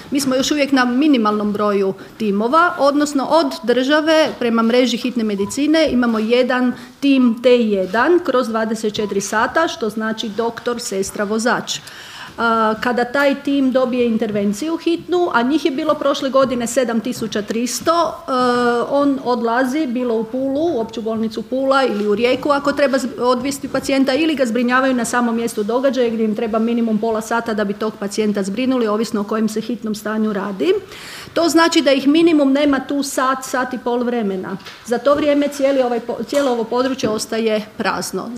Mi smo još uvijek na minimalnom broju timova, odnosno od države prema mreži hitne medicine imamo jedan tim T1 kroz 24 sata, što znači doktor, sestra, vozač. Kada taj tim dobije intervenciju hitnu, a njih je bilo prošle godine 7300, on odlazi bilo u Pulu, u opću bolnicu Pula ili u Rijeku ako treba odvesti pacijenta, ili ga zbrinjavaju na samom mjestu događaja gdje im treba minimum pola sata da bi tog pacijenta zbrinuli, ovisno o kojem se hitnom stanju radi. To znači da ih minimum nema tu sat i pol vremena. Za to vrijeme cijelo ovo područje ostaje prazno.